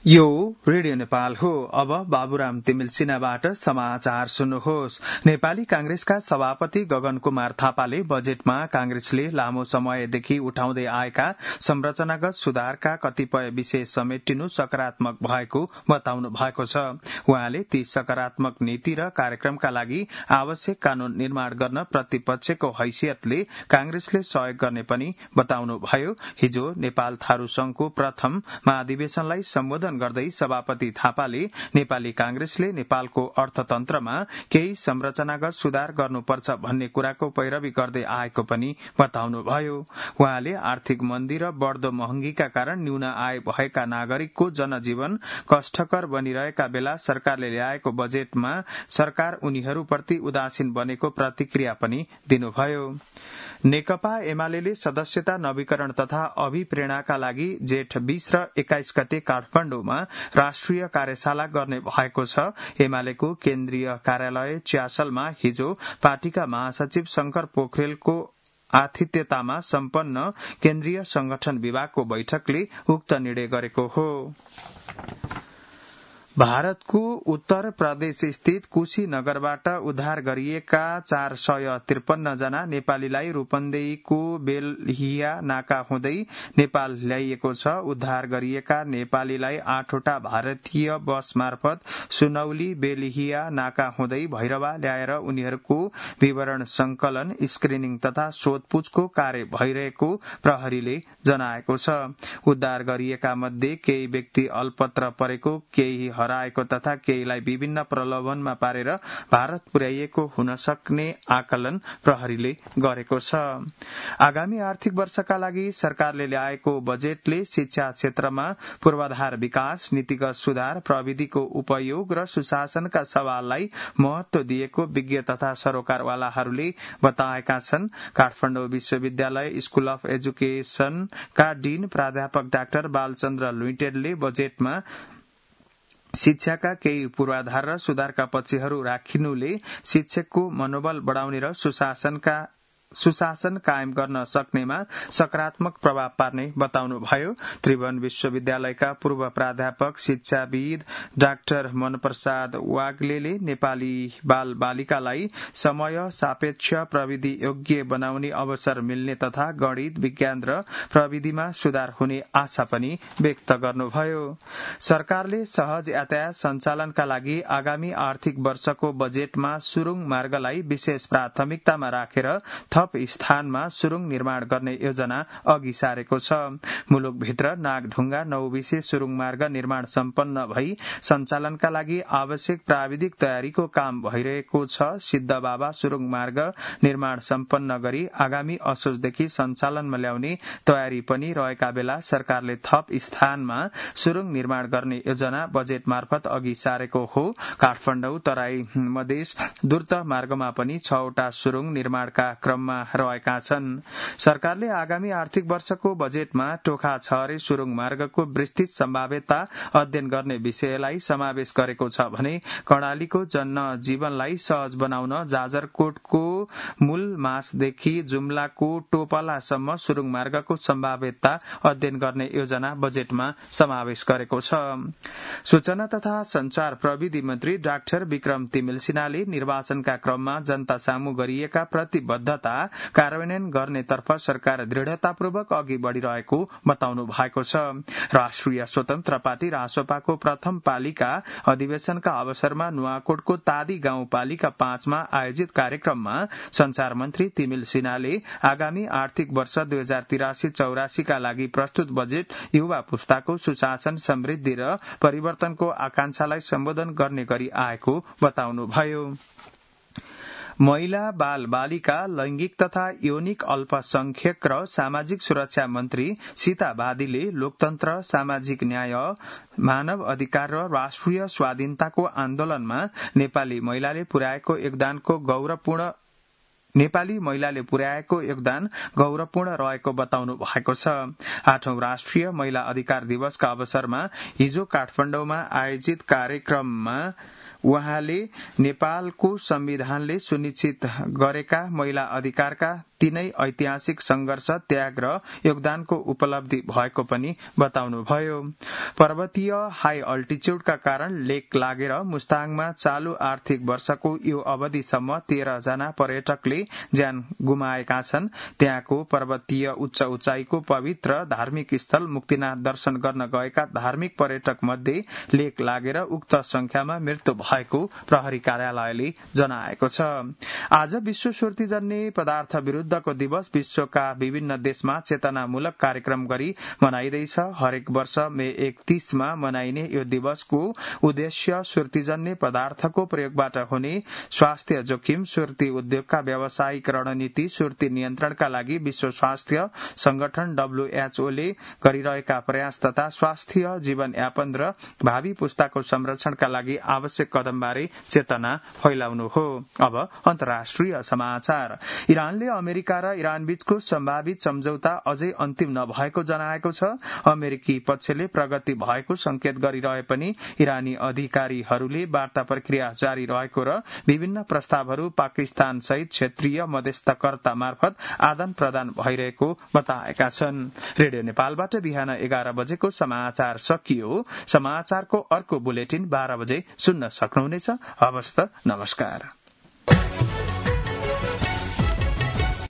यो रेडियो नेपाल हो। अब बाबुराम तिमिल सिन्हाबाट समाचार सुन्नुहोस्। नेपाली कांग्रेसका सभापति गगन कुमार थापाले बजेटमा कांग्रेसले लामो समयदेखि उठाउँदै आएका संरचनागत सुधारका कतिपय विषय समेटिनु सकारात्मक भएको बताउनु भएको छ। उहाँले ती सकारात्मक नीति र कार्यक्रमका लागि आवश्यक कानून निर्माण गर्न प्रतिपक्षको हैसियतले कांग्रेसले सहयोग गर्ने पनि बताउनुभयो। हिजो नेपाल थारू संघको प्रथम महाधिवेशनलाई सम्बोधन गर्दै सभापति थापाले नेपाली कांग्रेसले नेपालको अर्थतन्त्रमा केही संरचनागत सुधार गर्नुपर्छ भन्ने कुराको पैरवी गर्दै आएको पनि बताउनुभयो। उहाँले आर्थिक मन्दी र बढ्दो महँगीका कारण न्यून आय भएका नागरिकको जनजीवन कष्टकर बनिरहेका बेला सरकारले ल्याएको बजेटमा सरकार उनीहरूप्रति उदासीन बनेको प्रतिक्रिया पनि दिनुभयो। नेकपा एमाले सदस्यता नवीकरण तथा अभिप्रेरणाका लागि जेठ 20 र 21 गते काठमाडौँमा राष्ट्रिय कार्यशाला गर्ने भएको छ। एमालेको केन्द्रीय कार्यालय च्यासलमा हिजो पार्टीका महासचिव शंकर पोखरेलको आतिथ्यतामा सम्पन्न केन्द्रीय संगठन विभागको बैठकले उक्त निर्णय गरेको हो। भारतको उत्तर प्रदेश स्थित कुशीनगरबाट उद्धार गरिएका 453 जना नेपालीलाई रूपन्देहीको बेलहिया नाका हुँदै नेपाल ल्याइएको छ। उद्धार गरिएका नेपालीलाई 8वटा भारतीय बस मार्फत सुनौली बेलहिया नाका हुँदै भैरवा ल्याएर उनीहरूको विवरण संकलन, स्क्रिनिङ तथा सोधपूछको कार्य भइरहेको प्रहरीले जनाएको छ। उद्धार गरिएका मध्ये केही व्यक्ति अल्पत्र परेको, केही हराएको तथा केहीलाई विभिन्न प्रलोभनमा पारेर भारत पुर्याइएको हुन सक्ने आकलन प्रहरीले गरेको छ। आगामी आर्थिक वर्षका लागि सरकारले ल्याएको बजेटले शिक्षा क्षेत्रमा पूर्वाधार विकास, नीतिगत सुधार, प्रविधिको उपयोग र सुशासनका सवाललाई महत्व दिएको विज्ञ तथा सरोकारवालाहरूले बताएका छन्। काठमाडौँ विश्वविद्यालय स्कूल अफ एजुकेशनका डीन प्राध्यापक डाक्टर बालचन्द्र लुइटेलले बजेटमा शिक्षाका केही पूर्वाधार र सुधारका पक्षहरू राखिनुले शिक्षकको मनोबल बढ़ाउने र सुशासन कायम गर्न सक्नेमा सकारात्मक प्रभाव पार्ने बताउनुभयो। त्रिभुवन विश्वविद्यालयका पूर्व प्राध्यापक शिक्षाविद डाक्टर मनप्रसाद वाग्लेले नेपाली बाल बालिकालाई समय सापेक्ष प्रविधि योग्य बनाउने अवसर मिल्ने तथा गणित, विज्ञान र प्रविधिमा सुधार हुने आशा पनि व्यक्त गर्नुभयो। सरकारले सहज यातायात सञ्चालनका लागि आगामी आर्थिक वर्षको बजेटमा सुरुङ मार्गलाई विशेष प्राथमिकतामा राखेर थप स्थानमा सुरुङ निर्माण गर्ने योजना अघि सारेको छ। मुलुकभित्र नागढुङ्गा 9 विशेष सुरुङ मार्ग निर्माण सम्पन्न भई सञ्चालनका लागि आवश्यक प्राविधिक तयारीको काम भइरहेको छ। सिद्धबाबा सुरुङ मार्ग निर्माण सम्पन्न गरी आगामी असोजदेखि सञ्चालनमा ल्याउने तयारी पनि रहेका बेला सरकारले थप स्थानमा सुरुङ निर्माण गर्ने योजना बजेट मार्फत अघि सारेको हो। काठमाडौँ तराई मधेस द्रुत मार्गमा पनि 6वटा सुरुङ निर्माणका क्रममा रहेका छन्। सरकारले आगामी आर्थिक वर्षको बजेटमा टोखा छहरे सुरुङ मार्गको विस्तृत सम्भाव्यता अध्ययन गर्ने विषयलाई समावेश गरेको छ भने कर्णालीको जनजीवनलाई सहज बनाउन जाजरकोटको मूल मासदेखि जुम्लाको टोपलासम्म सुरुङ मार्गको सम्भाव्यता अध्ययन गर्ने योजना बजेटमा समावेश गरेको छ। सूचना तथा संचार प्रविधि मन्त्री डाक्टर विक्रम तिमिल सिन्हाले निर्वाचनका क्रममा जनता सामु गरिएका प्रतिबद्धता कार्यान्वयन गर्नेतर्फ सरकार दृढ़तापूर्वक अघि बढ़िरहेको बताउनु भएको छ। राष्ट्रिय स्वतन्त्र पार्टी रासोपाको प्रथम पालिका अधिवेशनका अवसरमा नुवाकोटको तादी गाउँपालिका 5 मा आयोजित कार्यक्रममा संचार मन्त्री तिमिल सिन्हाले आगामी आर्थिक वर्ष 2083-84 का लागि प्रस्तुत बजेट युवा पुस्ताको सुशासन, समृद्धि र परिवर्तनको आकांक्षालाई सम्बोधन गर्ने गरी आएको बताउनुभयो। महिला, बाल बालिका, लैंगिक तथा यौनिक अल्पसंख्यक र सामाजिक सुरक्षा मन्त्री सीता बादीले लोकतन्त्र, सामाजिक न्याय, मानव अधिकार र राष्ट्रिय स्वाधीनताको आन्दोलनमा नेपाली महिलाले पुर्याएको योगदान गौरवपूर्ण रहेको बताउनु भएको छ। 8औं राष्ट्रिय महिला अधिकार दिवसका अवसरमा हिजो काठमाडौँमा आयोजित कार्यक्रममा उहाँले नेपालको संविधानले सुनिश्चित गरेका महिला अधिकारका तिनै ऐतिहासिक संघर्ष, त्याग र योगदानको उपलब्धि भएको पनि बताउनुभयो। पर्वतीय हाई अल्टिच्युडका कारण लेक लागेर मुस्ताङमा चालू आर्थिक वर्षको यो अवधिसम्म 13 जना पर्यटकले ज्यान गुमाएका छन्। त्यहाँको पर्वतीय उच्च उचाइको पवित्र धार्मिक स्थल मुक्तिनाथ दर्शन गर्न गएका धार्मिक पर्यटक मध्ये लेक लागेर उक्त संख्यामा मृत्यु भएको प्रहरी कार्यालयले जनाएको छ। आज विश्व सुर्तीजन्य पदार्थ विरूद्धको दिवस विश्वका विभिन्न देशमा चेतनामूलक कार्यक्रम गरी मनाइँदैछ। हरेक वर्ष मे 31 मा मनाइने यो दिवसको उद्देश्य सुर्तीजन्य पदार्थको प्रयोगबाट हुने स्वास्थ्य जोखिम, सुर्ती उद्योगका व्यावसायिक रणनीति, सुर्ती नियन्त्रणका लागि विश्व स्वास्थ्य संगठन WHO ले गरिरहेका प्रयास तथा स्वास्थ्य जीवनयापन र भावी पुस्ताको संरक्षणका लागि आवश्यक कदमबारे चेतना फैलाउनु हो। अब अन्तर्राष्ट्रिय समाचार। इरानले अमेरिका र इरान बीचको सम्भावित सम्झौता अझै अन्तिम नभएको जनाएको छ। अमेरिकी पक्षले प्रगति भएको संकेत गरिरहे पनि इरानी अधिकारीहरूले वार्ता प्रक्रिया जारी रहेको र विभिन्न प्रस्तावहरू पाकिस्तान सहित क्षेत्रीय मध्यस्थकर्ता मार्फत आदान प्रदान भइरहेको बताएका छन्। रेडियो नेपालबाट बिहान 11 बजेको समाचार सकियो। समाचारको अर्को बुलेटिन 12 बजे सुन्न सक्नुहुनेछ। हवस् त, नमस्कार।